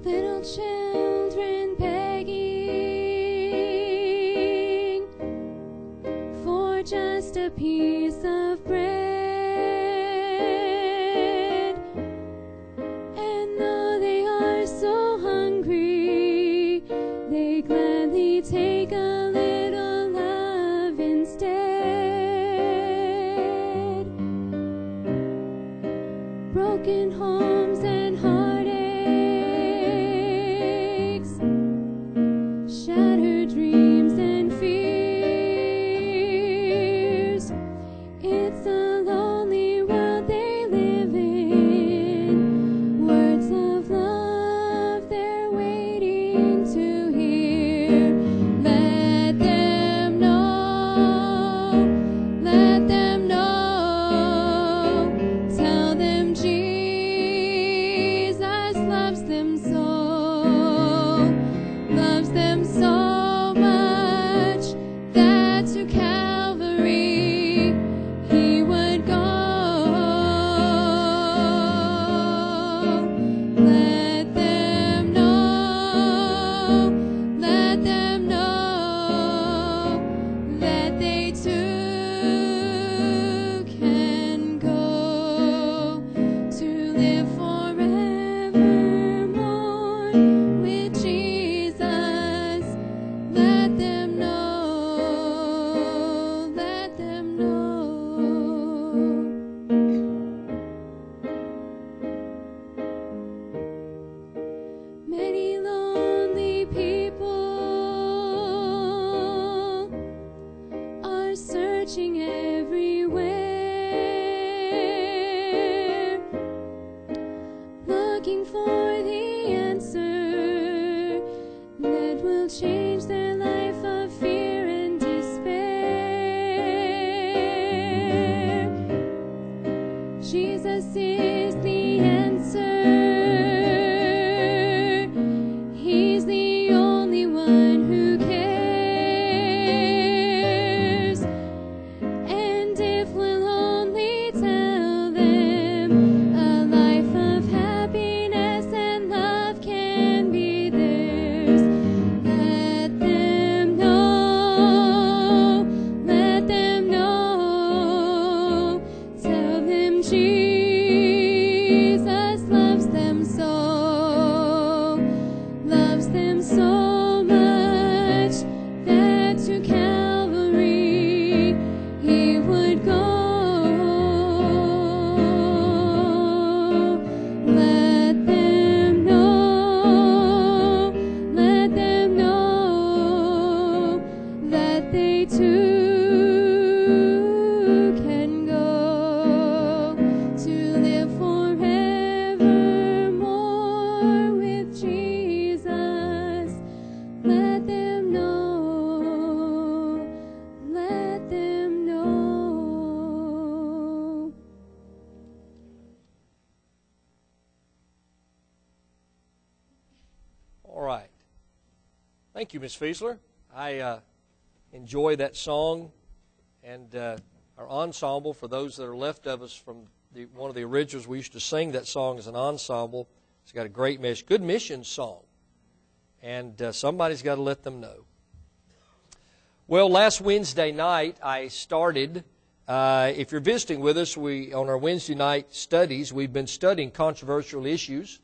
Little children begging for just a piece of bread. And though they are so hungry, they gladly take a little love instead. Broken homes and heartaches, shattered dreams and fears. It's a lonely world they live in. Words of love they're waiting to hear. Let them know, let them know. Tell them Jesus loves them so much that to Calvary he would go. Let them know that they too can go to live forevermore with Jesus. Let them know, let them know. Many lonely people are searching everywhere, looking for the answer that will change their life of fear and despair. Jesus is the answer. He's the only one who cares. And if we'll only tell them, a life of happiness and love can be theirs. Let them know, let them know. Tell them Jesus loves them so much that to Calvary he would go. Let them know that they too can go to live forevermore with Jesus. Let them know, let them know. All right. Thank you, Miss Fiesler. I enjoy that song, and our ensemble, for those that are left of us from one of the originals, we used to sing that song as an ensemble. It's got a great message, good mission song, and somebody's got to let them know. Well, last Wednesday night I started, if you're visiting with us, on our Wednesday night studies, we've been studying controversial issues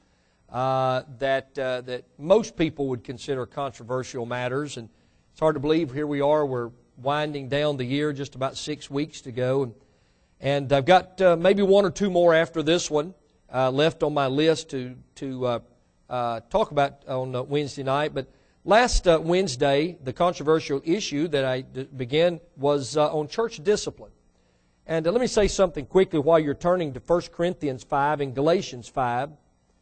that most people would consider controversial matters. And it's hard to believe here we are, we're winding down the year, just about 6 weeks to go. And I've got maybe one or two more after this one left on my list to talk about on Wednesday night. But last Wednesday, the controversial issue that I began was on church discipline. And let me say something quickly while you're turning to 1 Corinthians 5 and Galatians 5.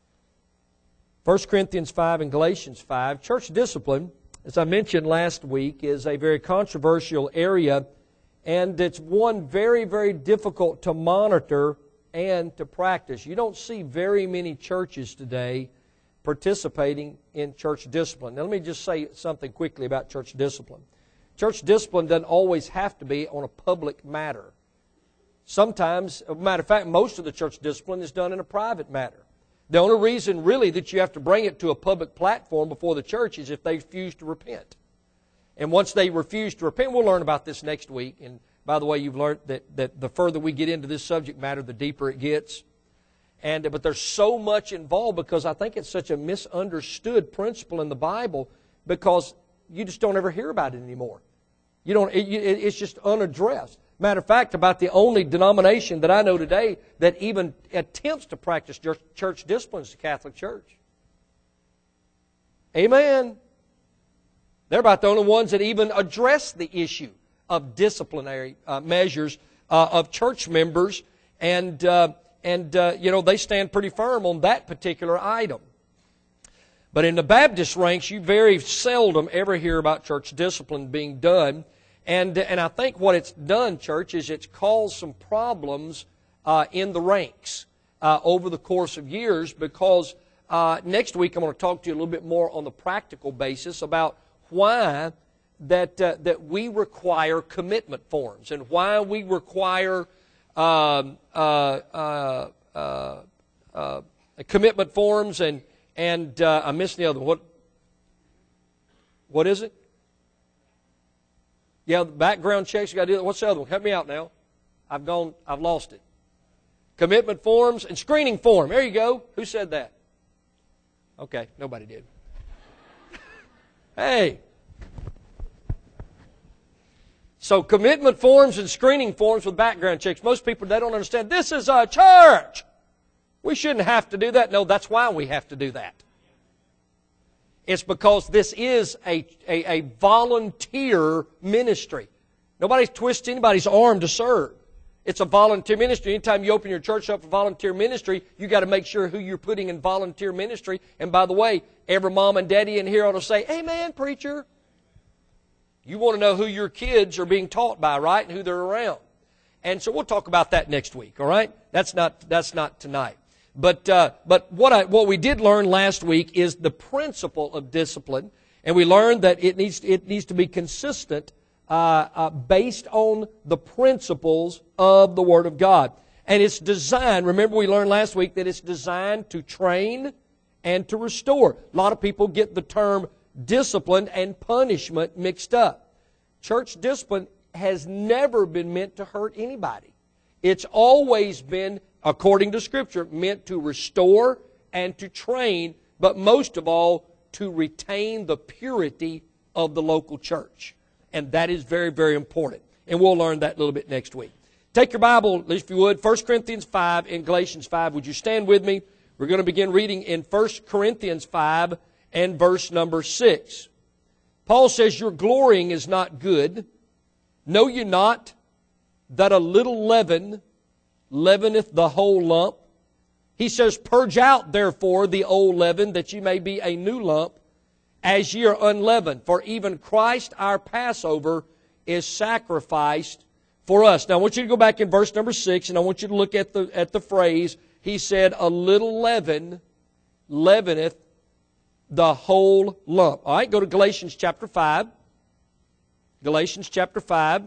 1 Corinthians 5 and Galatians 5. Church discipline, as I mentioned last week, is a very controversial area, and it's one very, very difficult to monitor and to practice. You don't see very many churches today participating in church discipline. Now, let me just say something quickly about church discipline. Church discipline doesn't always have to be on a public matter. Sometimes, as a matter of fact, most of the church discipline is done in a private matter. The only reason really that you have to bring it to a public platform before the church is if they refuse to repent. And once they refuse to repent, we'll learn about this next week. And by the way, you've learned that the further we get into this subject matter, the deeper it gets. But there's so much involved because I think it's such a misunderstood principle in the Bible because you just don't ever hear about it anymore. It's just unaddressed. Matter of fact, about the only denomination that I know today that even attempts to practice church discipline is the Catholic Church. Amen. They're about the only ones that even address the issue of disciplinary measures of church members, and they stand pretty firm on that particular item. But in the Baptist ranks, you very seldom ever hear about church discipline being done. And I think what it's done, church, is it's caused some problems in the ranks over the course of years because next week I'm going to talk to you a little bit more on the practical basis about why that we require commitment forms and why we require commitment forms and I missed the other one. What is it? Yeah, the background checks, you got to do that. What's the other one? Help me out now. I've lost it. Commitment forms and screening form. There you go. Who said that? Okay, nobody did. Hey. So commitment forms and screening forms with background checks. Most people, they don't understand. This is a church. We shouldn't have to do that. No, that's why we have to do that. It's because this is a volunteer ministry. Nobody's twisting anybody's arm to serve. It's a volunteer ministry. Anytime you open your church up for volunteer ministry, you got to make sure who you're putting in volunteer ministry. And by the way, every mom and daddy in here ought to say, "Amen, preacher." You want to know who your kids are being taught by, right, and who they're around. And so we'll talk about that next week. All right, that's not tonight. But what we did learn last week is the principle of discipline, and we learned that it needs to be consistent based on the principles of the Word of God. And it's designed, remember we learned last week that it's designed to train and to restore. A lot of people get the term discipline and punishment mixed up. Church discipline has never been meant to hurt anybody. It's always been, according to Scripture, meant to restore and to train, but most of all, to retain the purity of the local church. And that is very, very important. And we'll learn that a little bit next week. Take your Bible, if you would, 1 Corinthians 5 and Galatians 5. Would you stand with me? We're going to begin reading in 1 Corinthians 5 and verse number 6. Paul says, "Your glorying is not good. Know you not that a little leaven leaveneth the whole lump?" He says, "Purge out therefore the old leaven, that ye may be a new lump, as ye are unleavened. For even Christ our Passover is sacrificed for us." Now I want you to go back in verse number 6, and I want you to look at the phrase. He said, "A little leaven leaveneth the whole lump." All right, go to Galatians chapter 5. Galatians chapter 5.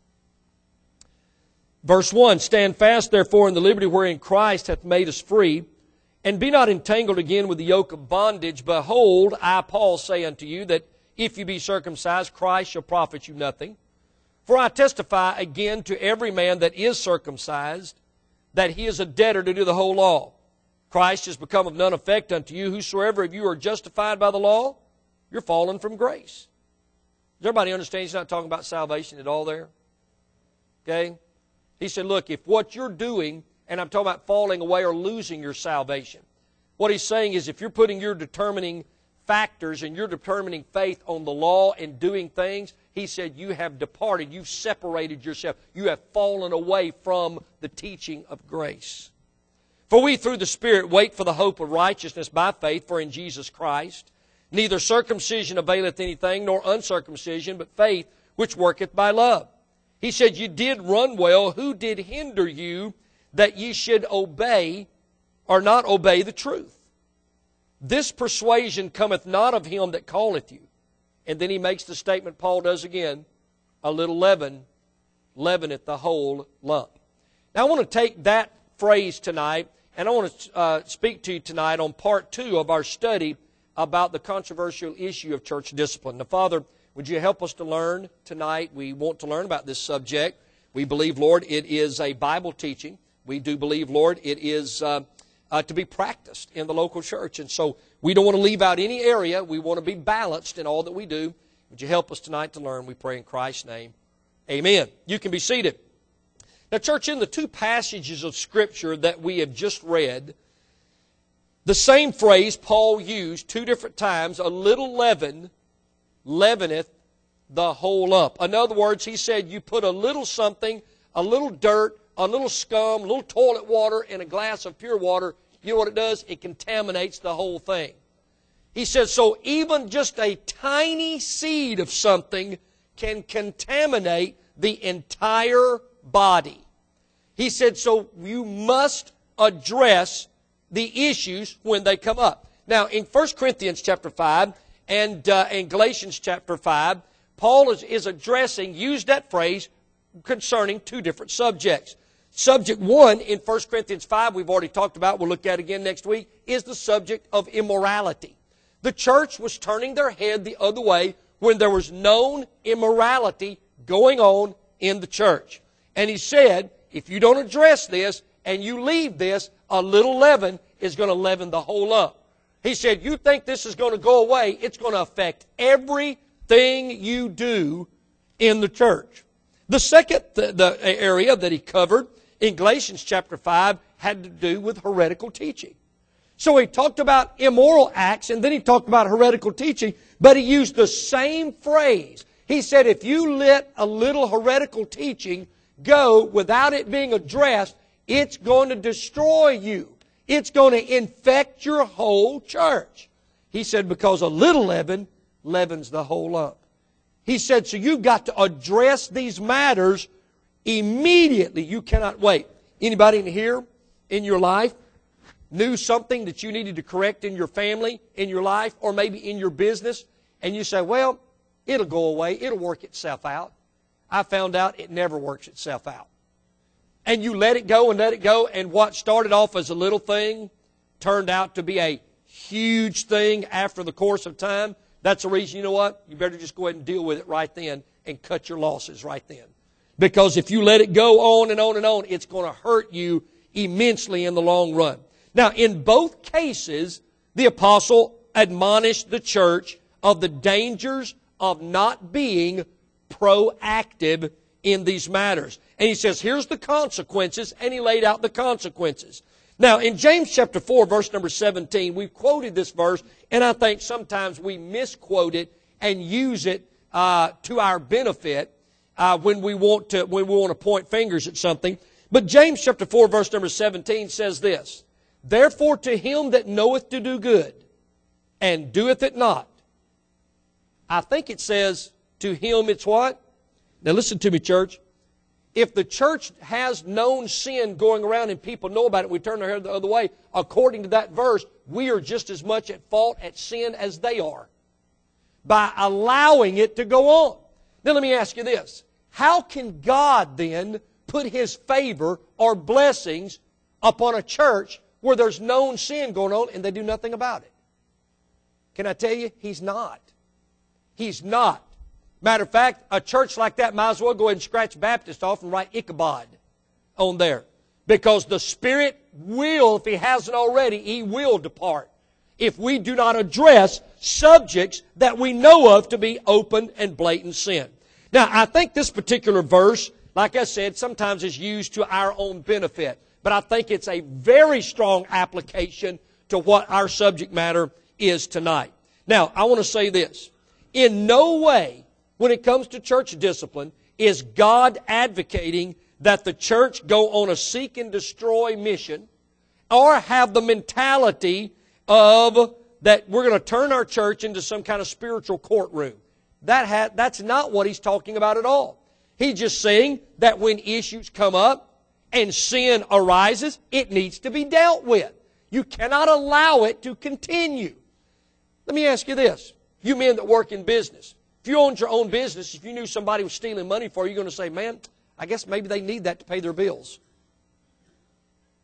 Verse 1, "Stand fast therefore in the liberty wherein Christ hath made us free, and be not entangled again with the yoke of bondage. Behold, I, Paul, say unto you, that if you be circumcised, Christ shall profit you nothing. For I testify again to every man that is circumcised, that he is a debtor to do the whole law. Christ is become of none effect unto you. Whosoever of you are justified by the law, you're fallen from grace." Does everybody understand he's not talking about salvation at all there? Okay? He said, look, if what you're doing, and I'm talking about falling away or losing your salvation, what he's saying is if you're putting your determining factors and you're determining faith on the law and doing things, he said you have departed, you've separated yourself, you have fallen away from the teaching of grace. "For we through the Spirit wait for the hope of righteousness by faith, for in Jesus Christ neither circumcision availeth anything, nor uncircumcision, but faith which worketh by love." He said, "You did run well. Who did hinder you that ye should obey or not obey the truth? This persuasion cometh not of him that calleth you." And then he makes the statement Paul does again, "A little leaven leaveneth the whole lump." Now I want to take that phrase tonight And I want to speak to you tonight on part 2 of our study about the controversial issue of church discipline. Now, Father, would you help us to learn tonight? We want to learn about this subject. We believe, Lord, it is a Bible teaching. We do believe, Lord, it is to be practiced in the local church. And so we don't want to leave out any area. We want to be balanced in all that we do. Would you help us tonight to learn? We pray in Christ's name. Amen. You can be seated. Now, church, in the 2 passages of Scripture that we have just read, the same phrase Paul used 2 different times, a little leaven leaveneth the whole lump. In other words, he said you put a little something, a little dirt, a little scum, a little toilet water in a glass of pure water. You know what it does? It contaminates the whole thing. He says, so even just a tiny seed of something can contaminate the entire body. He said, so you must address the issues when they come up. Now, in 1 Corinthians chapter 5 and in Galatians chapter 5, Paul is addressing, used that phrase concerning 2 different subjects. Subject 1 in 1 Corinthians 5, we've already talked about, we'll look at again next week, is the subject of immorality. The church was turning their head the other way when there was known immorality going on in the church. And he said, if you don't address this and you leave this, a little leaven is going to leaven the whole lump. He said, you think this is going to go away, it's going to affect everything you do in the church. The second the area that he covered in Galatians chapter 5 had to do with heretical teaching. So he talked about immoral acts and then he talked about heretical teaching, but he used the same phrase. He said, if you let a little heretical teaching go without it being addressed, it's going to destroy you. It's going to infect your whole church. He said, because a little leaven leavens the whole lump. He said, so you've got to address these matters immediately. You cannot wait. Anybody in here, in your life, knew something that you needed to correct in your family, in your life, or maybe in your business, and you say, well, it'll go away. It'll work itself out. I found out it never works itself out. And you let it go, and what started off as a little thing turned out to be a huge thing after the course of time. That's the reason, you know what? You better just go ahead and deal with it right then and cut your losses right then. Because if you let it go on and on and on, it's going to hurt you immensely in the long run. Now, in both cases, the apostle admonished the church of the dangers of not being proactive in these matters. And he says, here's the consequences, and he laid out the consequences. Now, in James chapter 4, verse number 17, we've quoted this verse, and I think sometimes we misquote it and use it to our benefit when we want to point fingers at something. But James chapter 4, verse number 17 says this, therefore to him that knoweth to do good, and doeth it not. I think it says, to him it's what? Now listen to me, church. If the church has known sin going around and people know about it, we turn our head the other way, according to that verse, we are just as much at fault at sin as they are by allowing it to go on. Now let me ask you this. How can God then put His favor or blessings upon a church where there's known sin going on and they do nothing about it? Can I tell you? He's not. He's not. Matter of fact, a church like that might as well go ahead and scratch Baptist off and write Ichabod on there. Because the Spirit will, if He hasn't already, He will depart if we do not address subjects that we know of to be open and blatant sin. Now, I think this particular verse, like I said, sometimes is used to our own benefit. But I think it's a very strong application to what our subject matter is tonight. Now, I want to say this. In no way, when it comes to church discipline, is God advocating that the church go on a seek and destroy mission or have the mentality of that we're going to turn our church into some kind of spiritual courtroom. That's not what he's talking about at all. He's just saying that when issues come up and sin arises, it needs to be dealt with. You cannot allow it to continue. Let me ask you this. You men that work in business, if you owned your own business, if you knew somebody was stealing money for you, you're going to say, man, I guess maybe they need that to pay their bills.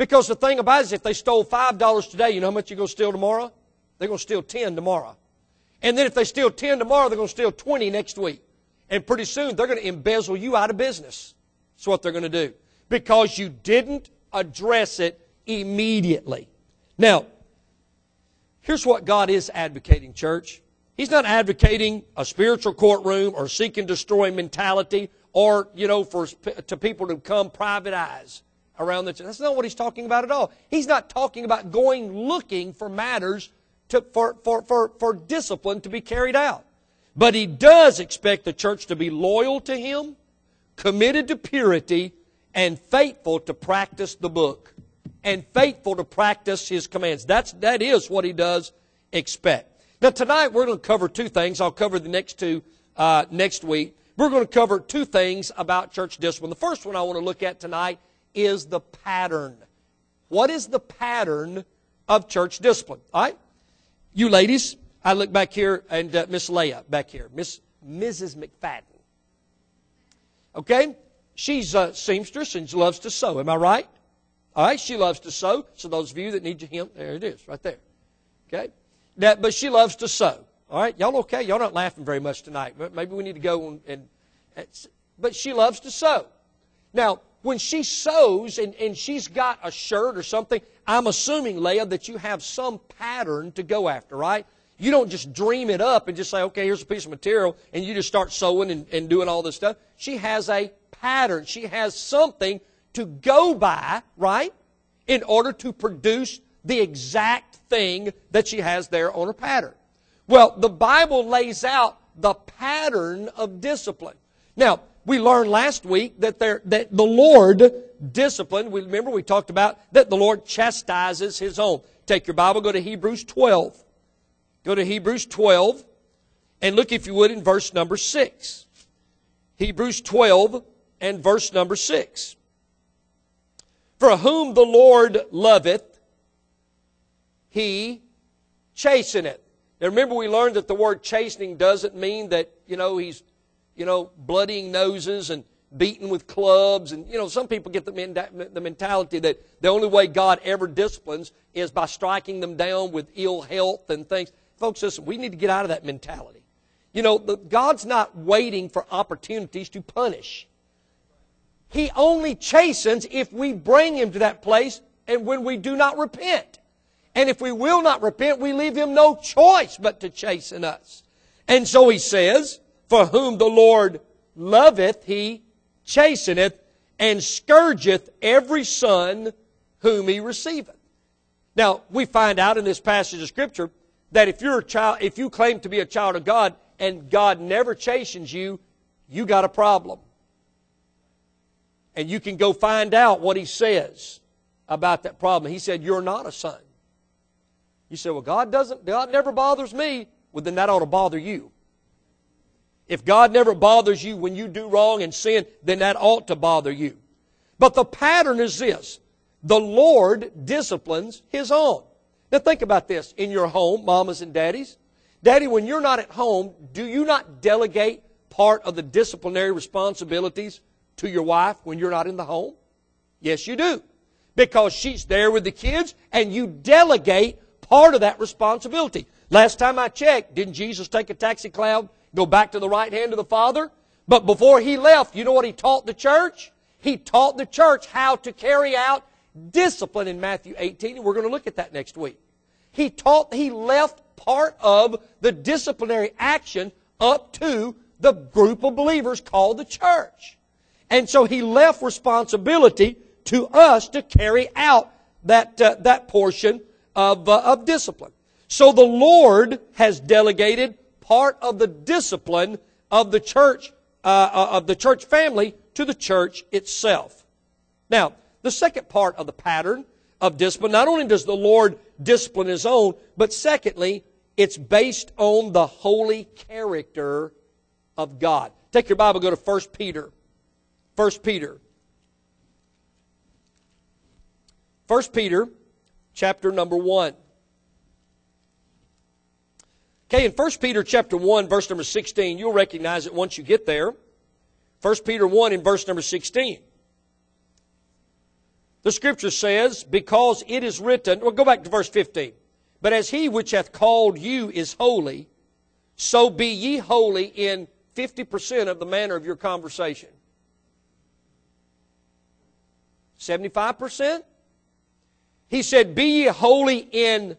Because the thing about it is if they stole $5 today, you know how much you're going to steal tomorrow? They're going to steal 10 tomorrow. And then if they steal 10 tomorrow, they're going to steal 20 next week. And pretty soon they're going to embezzle you out of business. That's what they're going to do. Because you didn't address it immediately. Now, here's what God is advocating, church. He's not advocating a spiritual courtroom or seek and destroy mentality or, to people to become private eyes around the church. That's not what He's talking about at all. He's not talking about going looking for matters for discipline to be carried out. But He does expect the church to be loyal to Him, committed to purity, and faithful to practice the book, and faithful to practice His commands. That is what He does expect. Now tonight we're going to cover two things. I'll cover the next two next week. We're going to cover two things about church discipline. The first one I want to look at tonight is the pattern. What is the pattern of church discipline? All right? You ladies, I look back here, and Miss Leah back here, Mrs. McFadden. Okay? She's a seamstress and she loves to sew. Am I right? All right, she loves to sew. So those of you that need your hem, there it is, right there. Okay? But she loves to sew. All right? Y'all okay? Y'all not laughing very much tonight. Maybe we need to go but she loves to sew. Now, when she sews and she's got a shirt or something, I'm assuming, Leah, that you have some pattern to go after, right? You don't just dream it up and just say, okay, here's a piece of material, and you just start sewing and doing all this stuff. She has a pattern. She has something to go by, right, in order to produce the exact thing that she has there on her pattern. Well, the Bible lays out the pattern of discipline. Now, we learned last week that the Lord disciplined. Remember we talked about that the Lord chastises His own. Take your Bible, go to Hebrews 12. Go to Hebrews 12 and look, if you would, in verse number 6. Hebrews 12 and verse number 6. For whom the Lord loveth, He chasteneth. Now remember we learned that the word chastening doesn't mean that, He's, bloodying noses and beaten with clubs. And, some people get the mentality that the only way God ever disciplines is by striking them down with ill health and things. Folks, listen, we need to get out of that mentality. God's not waiting for opportunities to punish. He only chastens if we bring Him to that place and when we do not repent. And if we will not repent, we leave Him no choice but to chasten us. And so He says, for whom the Lord loveth, He chasteneth, and scourgeth every son whom He receiveth. Now, we find out in this passage of Scripture that if you're a child, if you claim to be a child of God and God never chastens you, you got a problem. And you can go find out what He says about that problem. He said, you're not a son. You say, well, God never bothers me. Well, then that ought to bother you. If God never bothers you when you do wrong and sin, then that ought to bother you. But the pattern is this. The Lord disciplines His own. Now think about this. In your home, mamas and daddies. Daddy, when you're not at home, do you not delegate part of the disciplinary responsibilities to your wife when you're not in the home? Yes, you do. Because she's there with the kids and you delegate part of that responsibility. Last time I checked, didn't Jesus take a taxi cloud, go back to the right hand of the Father? But before He left, you know what He taught the church? He taught the church how to carry out discipline in Matthew 18, and we're going to look at that next week. He left part of the disciplinary action up to the group of believers called the church. And so He left responsibility to us to carry out that portion of discipline. So the Lord has delegated part of the discipline of the church family to the church itself. Now, the second part of the pattern of discipline, not only does the Lord discipline His own, but secondly, it's based on the holy character of God. Take your Bible, go to 1 Peter. 1 Peter. 1 Peter, chapter number 1. Okay, in 1 Peter chapter 1, verse number 16, you'll recognize it once you get there. 1 Peter 1 in verse number 16. The Scripture says, because it is written, well, go back to verse 15. But as He which hath called you is holy, so be ye holy in 50% of the manner of your conversation. 75%? He said, be ye holy in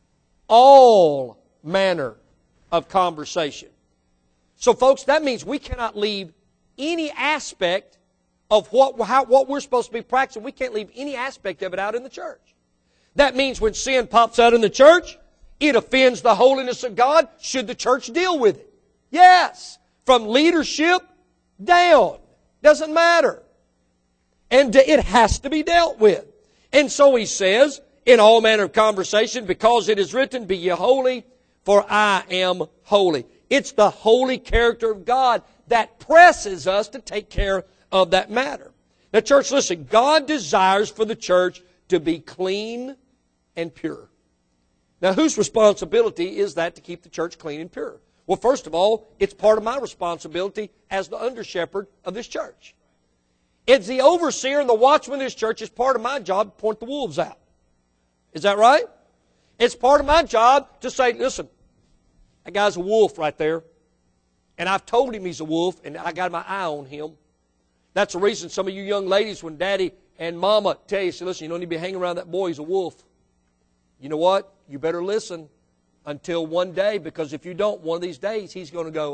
all manner of conversation. So folks, that means we cannot leave any aspect of what we're supposed to be practicing. We can't leave any aspect of it out in the church. That means when sin pops out in the church, it offends the holiness of God. Should the church deal with it? Yes. From leadership down. Doesn't matter. And it has to be dealt with. And so he says, in all manner of conversation, because it is written, be ye holy, for I am holy. It's the holy character of God that presses us to take care of that matter. Now, church, listen, God desires for the church to be clean and pure. Now, whose responsibility is that to keep the church clean and pure? Well, first of all, it's part of my responsibility as the under-shepherd of this church. It's the overseer and the watchman of this church. It's part of my job to point the wolves out. Is that right? It's part of my job to say, listen, that guy's a wolf right there. And I've told him he's a wolf, and I got my eye on him. That's the reason some of you young ladies, when Daddy and Mama tell you, say, listen, you don't need to be hanging around that boy, he's a wolf. You know what? You better listen until one day, because if you don't, one of these days, he's going to go,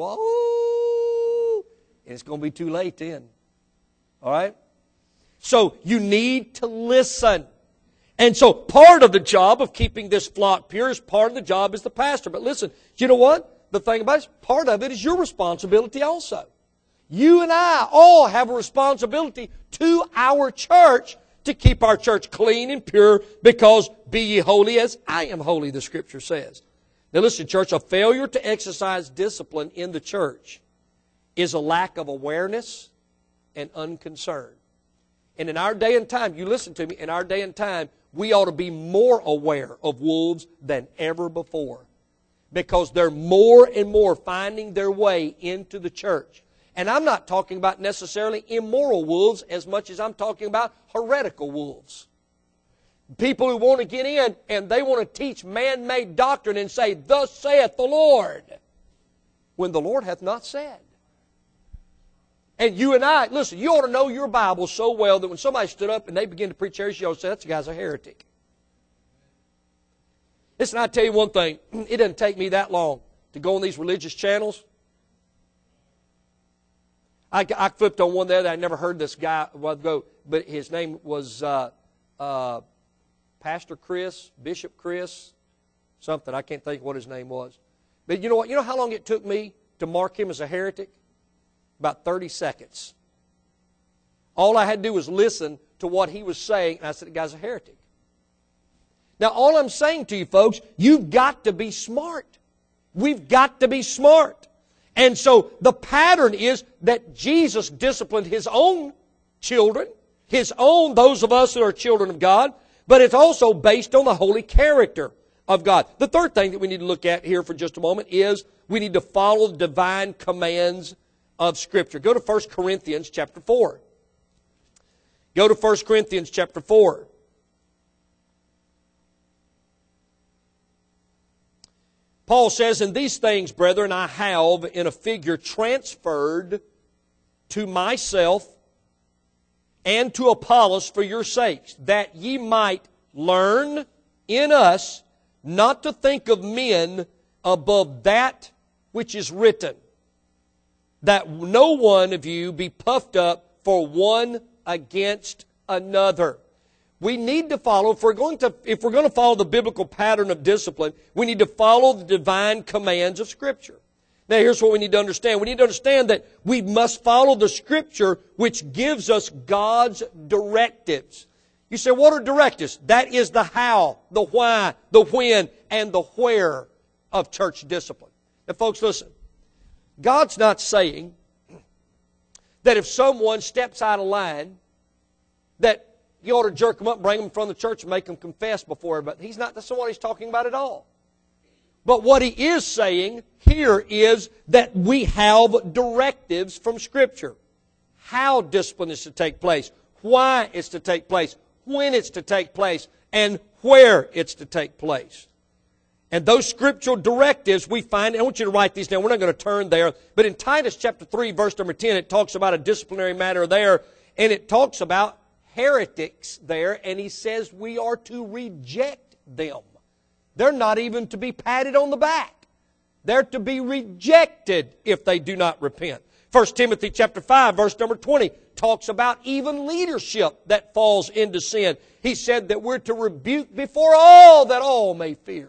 oh, and it's going to be too late then. All right? So you need to listen. And so part of the job of keeping this flock pure is part of the job as the pastor. But listen, you know what? The thing about it is part of it is your responsibility also. You and I all have a responsibility to our church to keep our church clean and pure, because be ye holy as I am holy, the Scripture says. Now listen, church, a failure to exercise discipline in the church is a lack of awareness and unconcern. And in our day and time, you listen to me, in our day and time, we ought to be more aware of wolves than ever before, because they're more and more finding their way into the church. And I'm not talking about necessarily immoral wolves as much as I'm talking about heretical wolves. People who want to get in and they want to teach man-made doctrine and say, thus saith the Lord, when the Lord hath not said. And you and I, listen, you ought to know your Bible so well that when somebody stood up and they began to preach heresy, you ought to say, that guy's a heretic. Listen, I tell you one thing, it doesn't take me that long to go on these religious channels. I flipped on one there that I never heard this guy a while ago, but his name was Pastor Chris, Bishop Chris, something. I can't think what his name was. But you know what? You know how long it took me to mark him as a heretic? About 30 seconds. All I had to do was listen to what he was saying, and I said, the guy's a heretic. Now, all I'm saying to you folks, you've got to be smart. We've got to be smart. And so the pattern is that Jesus disciplined His own children, those of us who are children of God, but it's also based on the holy character of God. The third thing that we need to look at here for just a moment is we need to follow the divine commands of Scripture. Go to 1 Corinthians chapter 4. Go to 1 Corinthians chapter 4. Paul says, "And these things, brethren, I have in a figure transferred to myself and to Apollos for your sakes, that ye might learn in us not to think of men above that which is written, that no one of you be puffed up for one against another." We need to follow, if we're going to follow the biblical pattern of discipline, we need to follow the divine commands of Scripture. Now here's what we need to understand. We need to understand that we must follow the Scripture which gives us God's directives. You say, what are directives? That is the how, the why, the when, and the where of church discipline. Now folks, listen. God's not saying that if someone steps out of line, that you ought to jerk them up, bring them from the church, and make them confess before everybody. That's not what He's talking about at all. But what He is saying here is that we have directives from Scripture. How discipline is to take place, why it's to take place, when it's to take place, and where it's to take place. And those scriptural directives we find, I want you to write these down. We're not going to turn there. But in Titus chapter 3, verse number 10, it talks about a disciplinary matter there. And it talks about heretics there. And he says we are to reject them. They're not even to be patted on the back. They're to be rejected if they do not repent. 1 Timothy chapter 5, verse number 20, talks about even leadership that falls into sin. He said that we're to rebuke before all that all may fear.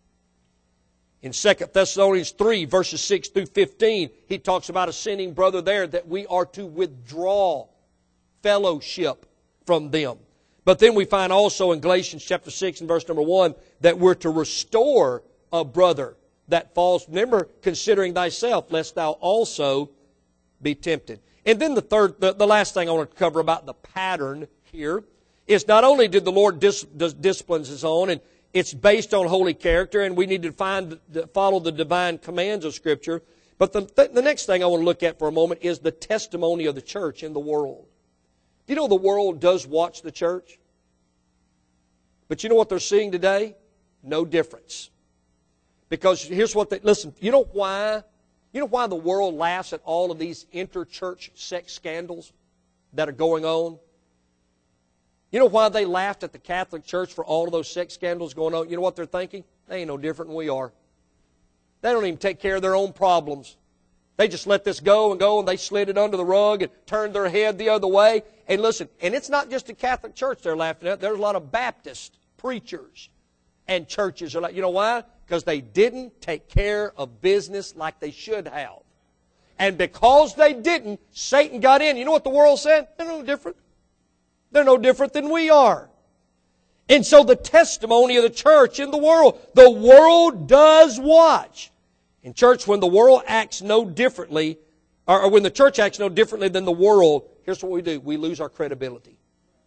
In 2 Thessalonians 3, verses 6 through 15, he talks about a sinning brother there that we are to withdraw fellowship from them. But then we find also in Galatians chapter 6 and verse number 1 that we're to restore a brother that falls. Remember, considering thyself, lest thou also be tempted. And then the last thing I want to cover about the pattern here is not only did the Lord disciplines His own, and it's based on holy character, and we need to follow the divine commands of Scripture. But the next thing I want to look at for a moment is the testimony of the church in the world. Do you know the world does watch the church? But you know what they're seeing today? No difference. Because here's what listen, you know why? You know why the world laughs at all of these inter-church sex scandals that are going on? You know why they laughed at the Catholic Church for all of those sex scandals going on? You know what they're thinking? They ain't no different than we are. They don't even take care of their own problems. They just let this go, and they slid it under the rug and turned their head the other way. And listen, and it's not just the Catholic Church they're laughing at. There's a lot of Baptist preachers and churches are like, you know why? Because they didn't take care of business like they should have. And because they didn't, Satan got in. You know what the world said? They're no different. They're no different than we are. And so the testimony of the church in the world does watch. In church, when the world acts no differently, or when the church acts no differently than the world, here's what we do. We lose our credibility.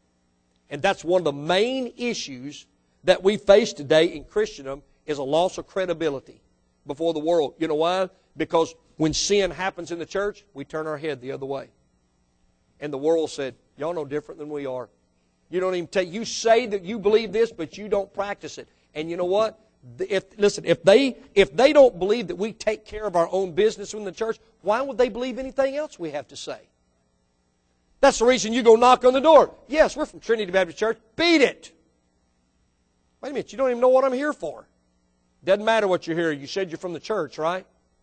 And that's one of the main issues that we face today in Christendom is a loss of credibility before the world. You know why? Because when sin happens in the church, we turn our head the other way. And the world said, y'all no different than we are. You don't even you say that you believe this, but you don't practice it. And you know what? If they don't believe that we take care of our own business in the church, why would they believe anything else we have to say? That's the reason you go knock on the door. Yes, we're from Trinity Baptist Church. Beat it. Wait a minute, you don't even know what I'm here for. Doesn't matter what you're here. You said you're from the church, right?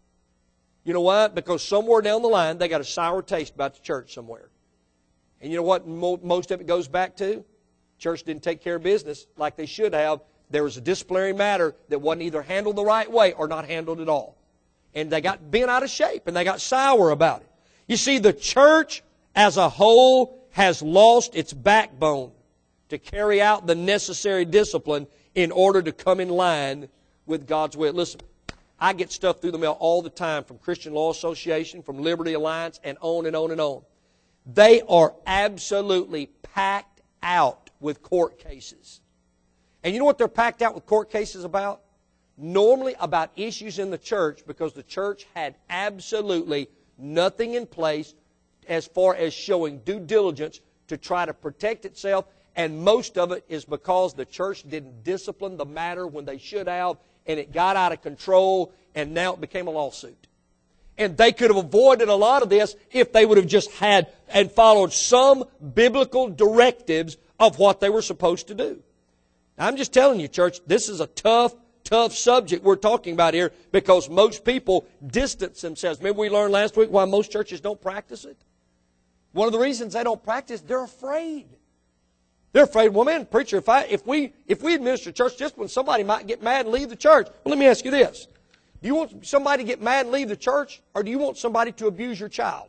You know why? Because somewhere down the line, they got a sour taste about the church somewhere. And you know what most of it goes back to? Church didn't take care of business like they should have. There was a disciplinary matter that wasn't either handled the right way or not handled at all. And they got bent out of shape and they got sour about it. You see, the church as a whole has lost its backbone to carry out the necessary discipline in order to come in line with God's will. Listen, I get stuff through the mail all the time from Christian Law Association, from Liberty Alliance, and on and on and on. They are absolutely packed out with court cases. And you know what they're packed out with court cases about? Normally about issues in the church, because the church had absolutely nothing in place as far as showing due diligence to try to protect itself. And most of it is because the church didn't discipline the matter when they should have, and it got out of control, and now it became a lawsuit. And they could have avoided a lot of this if they would have just had and followed some biblical directives of what they were supposed to do. Now, I'm just telling you, church, this is a tough subject we're talking about here, because most people distance themselves. Remember we learned last week why most churches don't practice it? One of the reasons they don't practice, they're afraid. They're afraid, well, man, preacher, if we administer church discipline, somebody might get mad and leave the church. Well, let me ask you this. Do you want somebody to get mad and leave the church, or do you want somebody to abuse your child?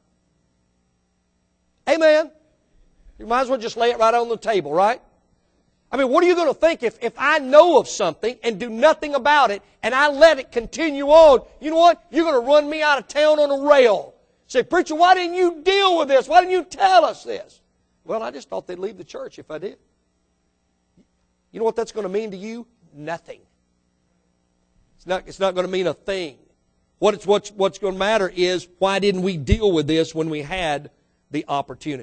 Amen. You might as well just lay it right on the table, right? I mean, what are you going to think if I know of something and do nothing about it and I let it continue on? You know what? You're going to run me out of town on a rail. Say, preacher, why didn't you deal with this? Why didn't you tell us this? Well, I just thought they'd leave the church if I did. You know what that's going to mean to you? Nothing. It's not going to mean a thing. What's going to matter is, why didn't we deal with this when we had the opportunity?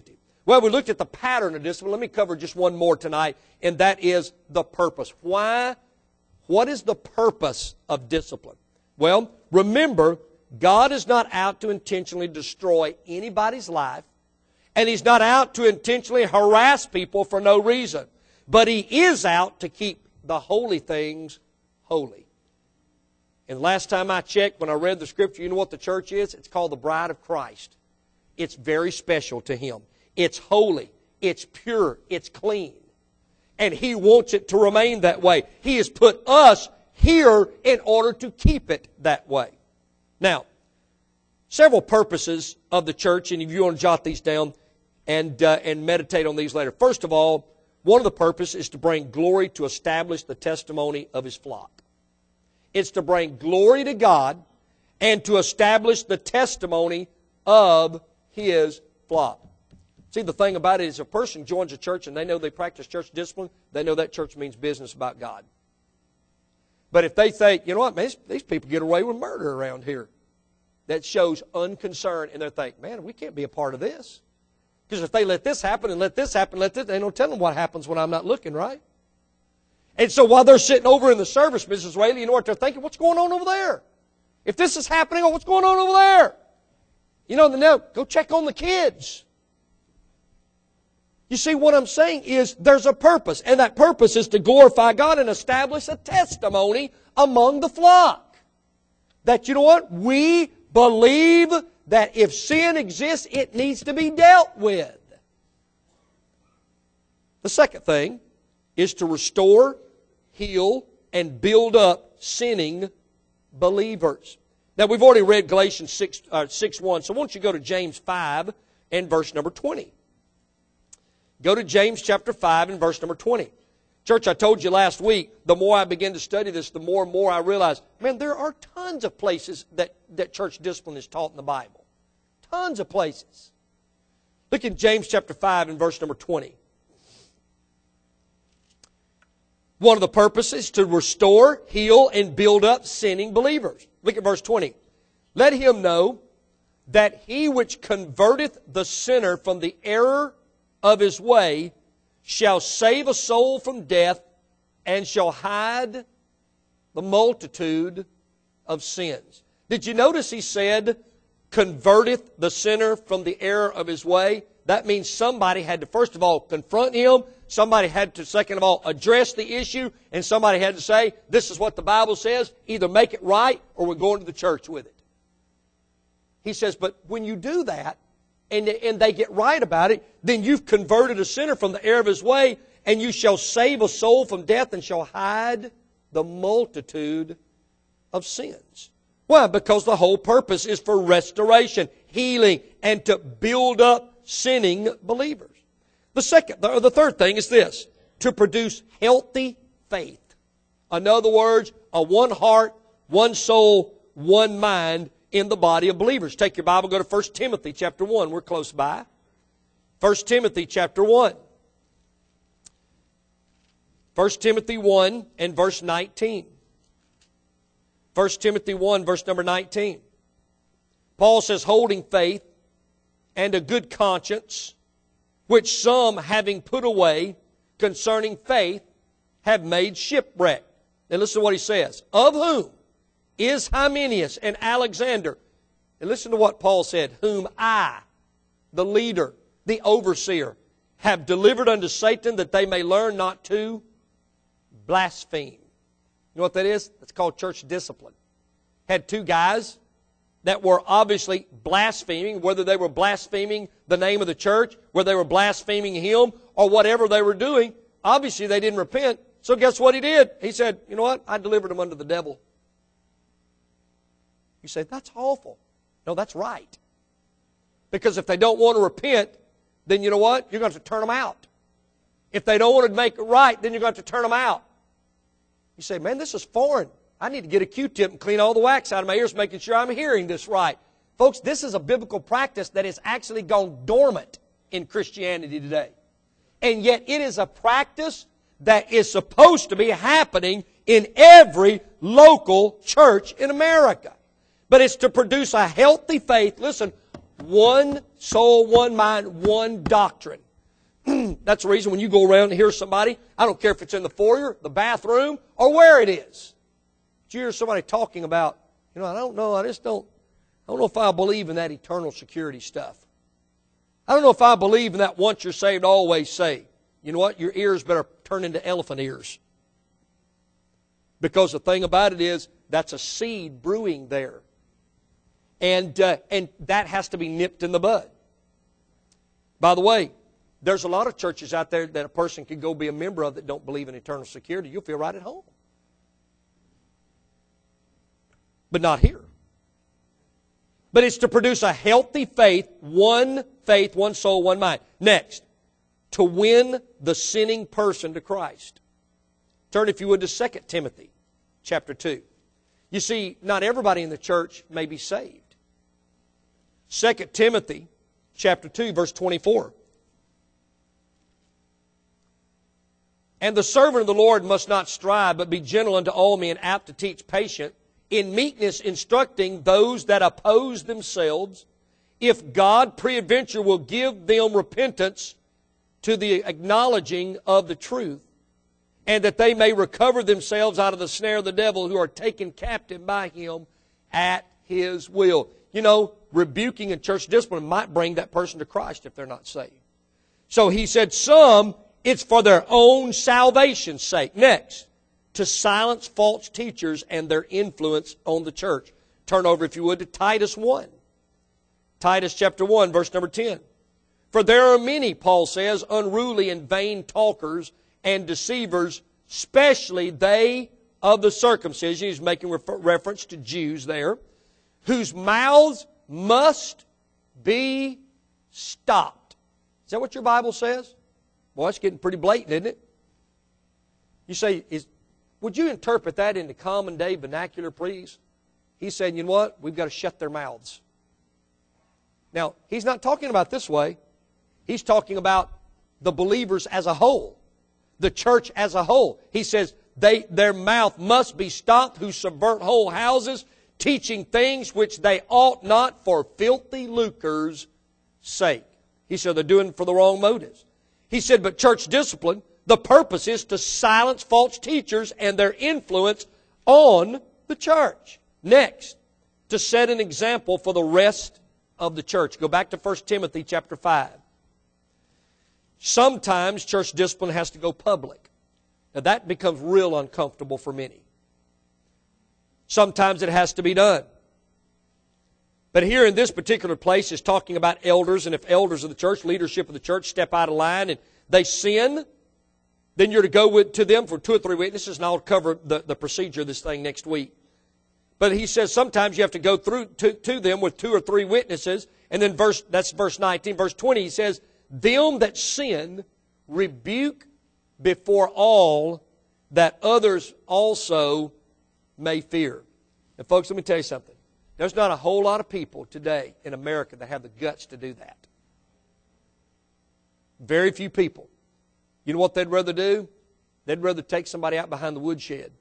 Well, we looked at the pattern of discipline. Let me cover just one more tonight, and that is the purpose. Why? What is the purpose of discipline? Well, remember, God is not out to intentionally destroy anybody's life, and He's not out to intentionally harass people for no reason. But He is out to keep the holy things holy. And last time I checked, when I read the Scripture, you know what the church is? It's called the bride of Christ. It's very special to Him. It's holy. It's pure. It's clean. And He wants it to remain that way. He has put us here in order to keep it that way. Now, several purposes of the church, and if you want to jot these down and meditate on these later. First of all, one of the purposes is to bring glory to establish the testimony of His flock. It's to bring glory to God and to establish the testimony of His flock. See, the thing about it is, if a person joins a church and they know they practice church discipline, they know that church means business about God. But if they think, you know what, man, these people get away with murder around here, that shows unconcern, and they think, man, we can't be a part of this. Because if they let this happen and let this happen, they don't tell them what happens when I'm not looking, right? And so while they're sitting over in the service, Mrs. Rayleigh, you know what they're thinking? What's going on over there? If this is happening, what's going on over there? You know, now go check on the kids. You see, what I'm saying is there's a purpose, and that purpose is to glorify God and establish a testimony among the flock. That, you know what? We believe that if sin exists, it needs to be dealt with. The second thing is to restore, heal, and build up sinning believers. Now, we've already read Galatians 6:1, so why don't you go to James 5 and verse number 20. Go to James chapter 5 and verse number 20. Church, I told you last week, the more I begin to study this, the more and more I realize, man, there are tons of places that church discipline is taught in the Bible. Tons of places. Look in James chapter 5 and verse number 20. One of the purposes is to restore, heal, and build up sinning believers. Look at verse 20. Let him know that he which converteth the sinner from the error of his way shall save a soul from death and shall hide the multitude of sins. Did you notice he said, converteth the sinner from the error of his way? That means somebody had to, first of all, confront him. Somebody had to, second of all, address the issue. And somebody had to say, this is what the Bible says. Either make it right or we're going to the church with it. He says, but when you do that, and they get right about it, then you've converted a sinner from the error of his way, and you shall save a soul from death and shall hide the multitude of sins. Why? Because the whole purpose is for restoration, healing, and to build up sinning believers. The third thing is this, to produce healthy faith. In other words, a one heart, one soul, one mind in the body of believers. Take your Bible, go to 1 Timothy chapter 1. We're close by. 1 Timothy chapter 1. 1 Timothy 1 and verse 19. 1 Timothy 1 verse number 19. Paul says, holding faith and a good conscience, which some having put away concerning faith have made shipwreck. Now listen to what he says. Of whom is Hymenaeus and Alexander. And listen to what Paul said. Whom I, the leader, the overseer, have delivered unto Satan that they may learn not to blaspheme. You know what that is? That's called church discipline. Had two guys that were obviously blaspheming, whether they were blaspheming the name of the church, whether they were blaspheming him, or whatever they were doing. Obviously they didn't repent. So guess what he did? He said, you know what? I delivered them unto the devil. You say, that's awful. No, that's right. Because if they don't want to repent, then you know what? You're going to have to turn them out. If they don't want to make it right, then you're going to have to turn them out. You say, man, this is foreign. I need to get a Q-tip and clean all the wax out of my ears, making sure I'm hearing this right. Folks, this is a biblical practice that has actually gone dormant in Christianity today. And yet it is a practice that is supposed to be happening in every local church in America. But it's to produce a healthy faith, listen, one soul, one mind, one doctrine. That's the reason when you go around and hear somebody, I don't care if it's in the foyer, the bathroom, or where it is. But you hear somebody talking about, I don't know if I believe in that eternal security stuff. I don't know if I believe in that once you're saved, always saved. You know what? Your ears better turn into elephant ears. Because the thing about it is, that's a seed brewing there. And that has to be nipped in the bud. By the way, there's a lot of churches out there that a person can go be a member of that don't believe in eternal security. You'll feel right at home. But not here. But it's to produce a healthy faith, one soul, one mind. Next, to win the sinning person to Christ. Turn, if you would, to 2 Timothy chapter 2. You see, not everybody in the church may be saved. 2 Timothy chapter 2, verse 24. And the servant of the Lord must not strive, but be gentle unto all men, apt to teach, patient, in meekness instructing those that oppose themselves, if God peradventure will give them repentance to the acknowledging of the truth, and that they may recover themselves out of the snare of the devil, who are taken captive by him at his will. Rebuking and church discipline might bring that person to Christ if they're not saved. So he said, some, it's for their own salvation's sake. Next, to silence false teachers and their influence on the church. Turn over, if you would, to Titus 1. Titus chapter 1, verse number 10. For there are many, Paul says, unruly and vain talkers and deceivers, especially they of the circumcision. He's making reference to Jews there, whose mouths must be stopped. Is that what your Bible says? Boy, it's getting pretty blatant, isn't it? You say, would you interpret that into common day vernacular, please? He's saying, you know what? We've got to shut their mouths. Now, he's not talking about this way. He's talking about the believers as a whole, the church as a whole. He says, their mouth must be stopped, who subvert whole houses, teaching things which they ought not for filthy lucre's sake. He said they're doing it for the wrong motives. He said, but church discipline, the purpose is to silence false teachers and their influence on the church. Next, to set an example for the rest of the church. Go back to 1 Timothy chapter 5. Sometimes church discipline has to go public. Now that becomes real uncomfortable for many. Sometimes it has to be done. But here in this particular place is talking about elders, and if elders of the church, leadership of the church, step out of line and they sin, then you're to go to them for 2 or 3 witnesses, and I'll cover the procedure of this thing next week. But he says sometimes you have to go through to them with 2 or 3 witnesses, and then that's verse 19. Verse 20, he says, them that sin rebuke before all, that others also may fear. And folks, let me tell you something. There's not a whole lot of people today in America that have the guts to do that. Very few people. You know what they'd rather do? They'd rather take somebody out behind the woodshed.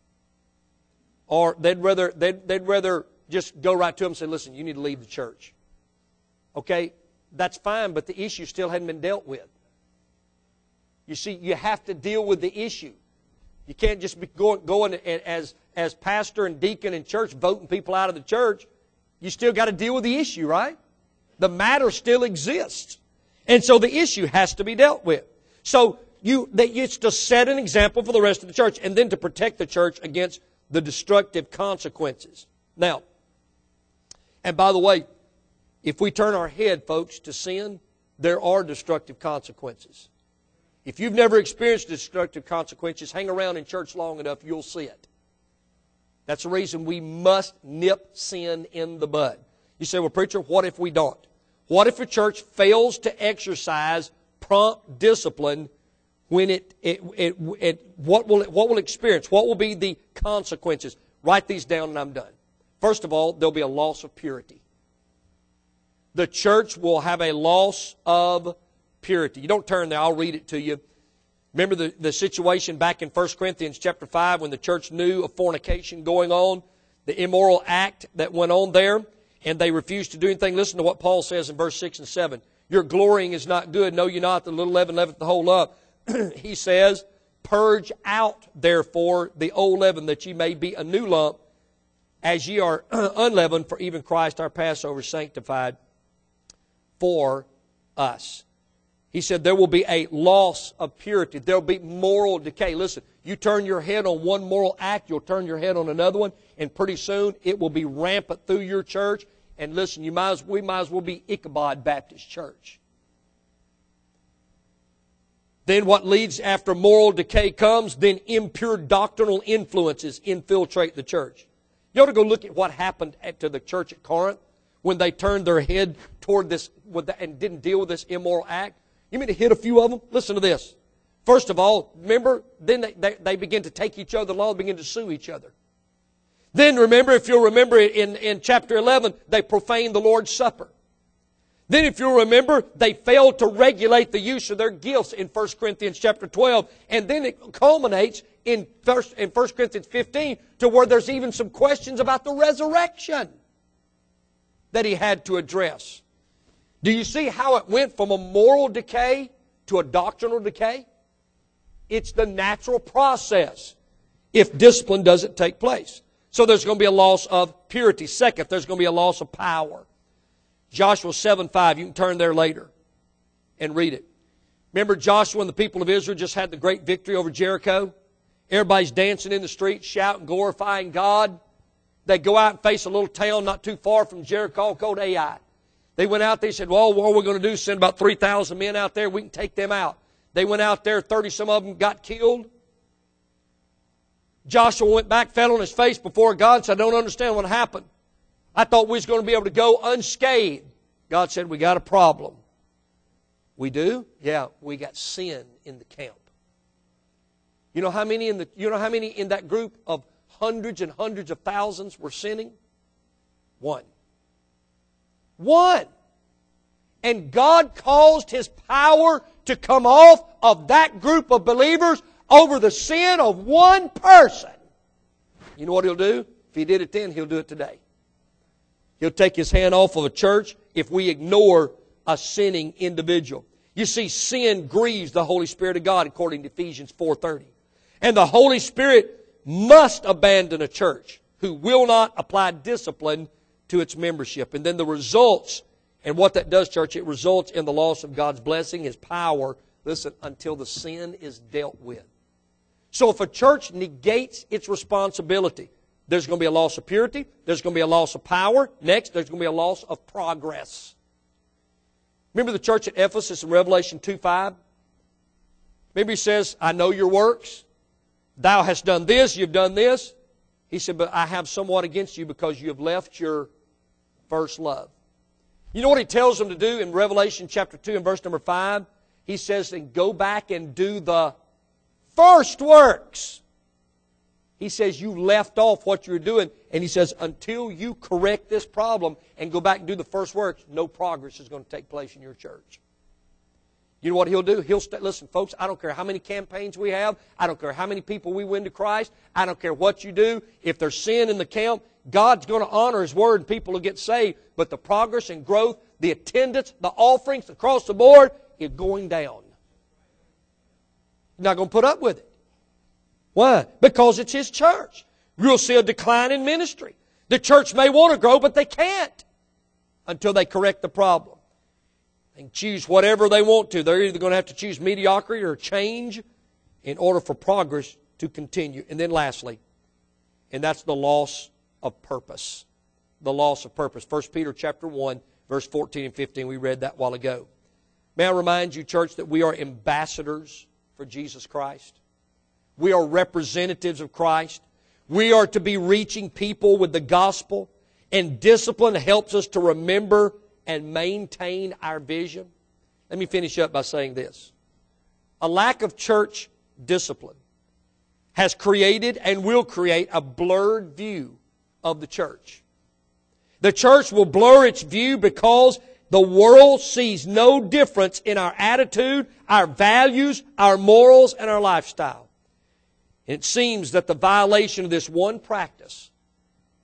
Or they'd rather just go right to them and say, listen, you need to leave the church. Okay, that's fine, but the issue still hadn't been dealt with. You see, you have to deal with the issue. You can't just be going as pastor and deacon in church voting people out of the church. You still got to deal with the issue, right? The matter still exists. And so the issue has to be dealt with. So it's to set an example for the rest of the church, and then to protect the church against the destructive consequences. Now, and by the way, if we turn our head, folks, to sin, there are destructive consequences. If you've never experienced destructive consequences, hang around in church long enough, you'll see it. That's the reason we must nip sin in the bud. You say, well, preacher, what if we don't? What if a church fails to exercise prompt discipline when what will experience? What will be the consequences? Write these down and I'm done. First of all, there'll be a loss of purity. The church will have a loss of purity. You don't turn there, I'll read it to you. Remember the situation back in 1 Corinthians chapter 5 when the church knew of fornication going on, the immoral act that went on there. and they refuse to do anything. Listen to what Paul says in verse 6 and 7. Your glorying is not good. Know you not that the little leaven leaveth the whole lump. He says, purge out, therefore, the old leaven, that ye may be a new lump, as ye are unleavened, for even Christ our Passover sanctified for us. He said there will be a loss of purity. There will be moral decay. Listen, you turn your head on one moral act, you'll turn your head on another one, and pretty soon it will be rampant through your church. And listen, we might as well be Ichabod Baptist Church. Then what leads after moral decay comes, then impure doctrinal influences infiltrate the church. You ought to go look at what happened to the church at Corinth when they turned their head toward this and didn't deal with this immoral act. You mean to hit a few of them? Listen to this. First of all, remember, then they begin to take each other along, begin to sue each other. Then remember, if you'll remember in chapter 11, they profaned the Lord's Supper. Then if you'll remember, they failed to regulate the use of their gifts in 1 Corinthians chapter 12. And then it culminates in 1 Corinthians 15 to where there's even some questions about the resurrection that he had to address. Do you see how it went from a moral decay to a doctrinal decay? It's the natural process if discipline doesn't take place. So there's going to be a loss of purity. Second, there's going to be a loss of power. Joshua 7:5, you can turn there later and read it. Remember Joshua and the people of Israel just had the great victory over Jericho? Everybody's dancing in the streets, shouting, glorifying God. They go out and face a little town not too far from Jericho called Ai. They went out, they said, well, what we're going to do is send about 3,000 men out there. We can take them out. They went out there, 30-some of them got killed. Joshua went back, fell on his face before God and said, I don't understand what happened. I thought we was going to be able to go unscathed. God said, we got a problem. We do? Yeah, we got sin in the camp. You know how many in that group of hundreds and hundreds of thousands were sinning? One. One. And God caused His power to come off of that group of believers over the sin of one person. You know what He'll do? If He did it then, He'll do it today. He'll take His hand off of a church if we ignore a sinning individual. You see, sin grieves the Holy Spirit of God according to Ephesians 4:30. And the Holy Spirit must abandon a church who will not apply discipline to its membership. And then the results, and what that does, church, it results in the loss of God's blessing, His power, listen, until the sin is dealt with. So if a church negates its responsibility, there's going to be a loss of purity, there's going to be a loss of power. Next, there's going to be a loss of progress. Remember the church at Ephesus in Revelation 2:5? Remember He says, I know your works. Thou hast done this, you've done this. He said, but I have somewhat against you because you have left your first love. You know what He tells them to do in Revelation chapter 2 and verse number 5? He says, then go back and do the first works. He says, you left off what you're doing. And He says, until you correct this problem and go back and do the first works, no progress is going to take place in your church. You know what He'll do? Listen, folks, I don't care how many campaigns we have. I don't care how many people we win to Christ. I don't care what you do. If there's sin in the camp, God's going to honor His Word and people will get saved. But the progress and growth, the attendance, the offerings across the board is going down. You're not going to put up with it. Why? Because it's His church. You'll see a decline in ministry. The church may want to grow, but they can't until they correct the problem. They can choose whatever they want to. They're either going to have to choose mediocrity or change in order for progress to continue. And then lastly, and that's the loss of purpose. The loss of purpose. 1 Peter chapter 1, verse 14 and 15. We read that a while ago. May I remind you, church, that we are ambassadors for Jesus Christ. We are representatives of Christ. We are to be reaching people with the gospel. And discipline helps us to remember and maintain our vision. Let me finish up by saying this. A lack of church discipline has created and will create a blurred view of the church. The church will blur its view because the world sees no difference in our attitude, our values, our morals, and our lifestyle. It seems that the violation of this one practice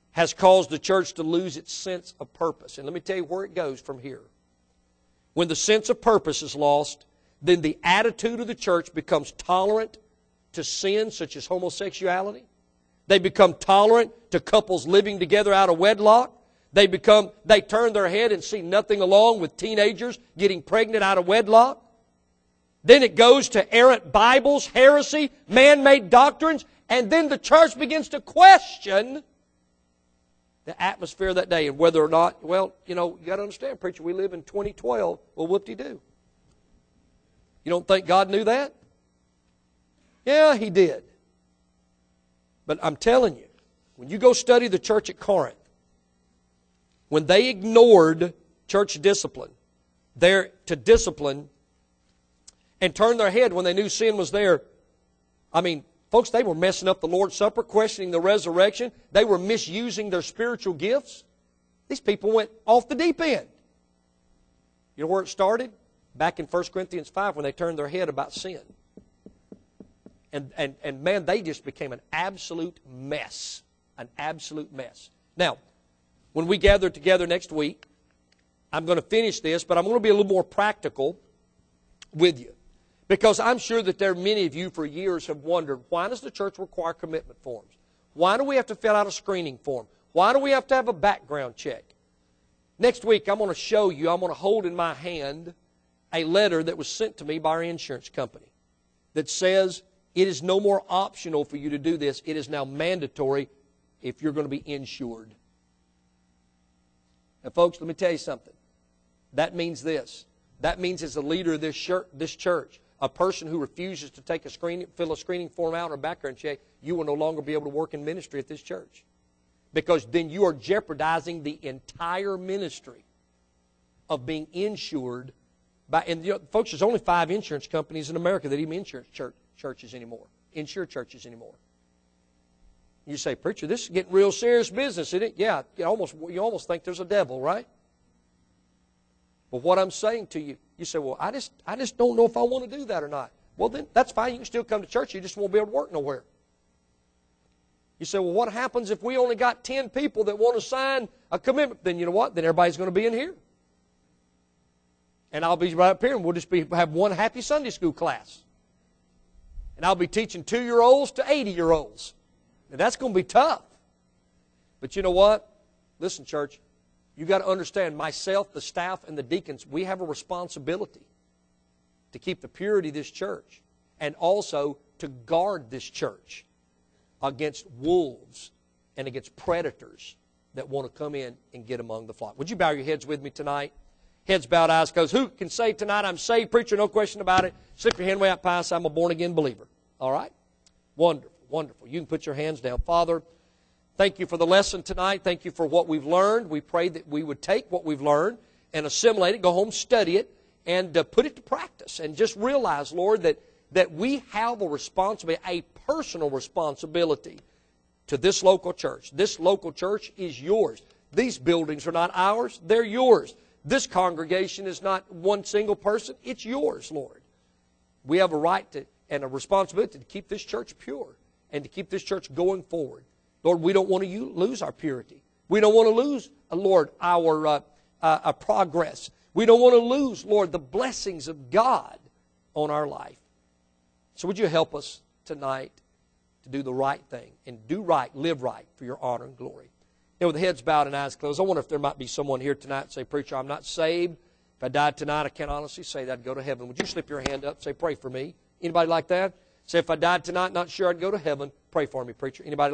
has caused the church to lose its sense of purpose. And let me tell you where it goes from here. When the sense of purpose is lost, then the attitude of the church becomes tolerant to sin such as homosexuality. They become tolerant to couples living together out of wedlock. They turn their head and see nothing along with teenagers getting pregnant out of wedlock. Then it goes to errant Bibles, heresy, man-made doctrines, and then the church begins to question the atmosphere of that day and whether or not, well, you got to understand, preacher, we live in 2012. Well, whoop-de-doo. You don't think God knew that? Yeah, He did. But I'm telling you, when you go study the church at Corinth, when they ignored church discipline, to discipline, and turned their head when they knew sin was there, I mean, folks, they were messing up the Lord's Supper, questioning the resurrection. They were misusing their spiritual gifts. These people went off the deep end. You know where it started? Back in 1 Corinthians 5 when they turned their head about sin. And man, they just became an absolute mess. An absolute mess. Now, when we gather together next week, I'm going to finish this, but I'm going to be a little more practical with you. Because I'm sure that there are many of you for years have wondered, why does the church require commitment forms? Why do we have to fill out a screening form? Why do we have to have a background check? Next week, I'm going to show you, I'm going to hold in my hand a letter that was sent to me by our insurance company that says it is no more optional for you to do this. It is now mandatory if you're going to be insured. Now, folks, let me tell you something. That means this. That means as a leader of this church, a person who refuses to take fill a screening form out or a background check, you will no longer be able to work in ministry at this church. Because then you are jeopardizing the entire ministry of being insured by, and folks, there's only 5 insurance companies in America that even insure churches anymore. Insure churches anymore. You say, preacher, this is getting real serious business, isn't it? Yeah, you almost think there's a devil, right? But what I'm saying to you, you say, well, I just don't know if I want to do that or not. Well, then, that's fine. You can still come to church. You just won't be able to work nowhere. You say, well, what happens if we only got 10 people that want to sign a commitment? Then you know what? Then everybody's going to be in here. And I'll be right up here, and we'll just have one happy Sunday school class. And I'll be teaching 2-year-olds to 80-year-olds. Now, that's going to be tough. But you know what? Listen, church. You've got to understand, myself, the staff, and the deacons, we have a responsibility to keep the purity of this church and also to guard this church against wolves and against predators that want to come in and get among the flock. Would you bow your heads with me tonight? Heads bowed, eyes closed. Who can say tonight, I'm saved, preacher, no question about it. Slip your hand way out past, I'm a born-again believer. All right? Wonderful, wonderful. You can put your hands down. Father, thank you for the lesson tonight. Thank you for what we've learned. We pray that we would take what we've learned and assimilate it, go home, study it, and put it to practice. And just realize, Lord, that we have a responsibility, a personal responsibility to this local church. This local church is yours. These buildings are not ours. They're yours. This congregation is not one single person. It's yours, Lord. We have a right to and a responsibility to keep this church pure and to keep this church going forward. Lord, we don't want to lose our purity. We don't want to lose, Lord, our progress. We don't want to lose, Lord, the blessings of God on our life. So would you help us tonight to do the right thing and do right, live right for your honor and glory. You know, with heads bowed and eyes closed, I wonder if there might be someone here tonight and say, preacher, I'm not saved. If I died tonight, I can't honestly say that I'd go to heaven. Would you slip your hand up? Say, pray for me. Anybody like that? Say, if I died tonight, not sure I'd go to heaven. Pray for me, preacher. Anybody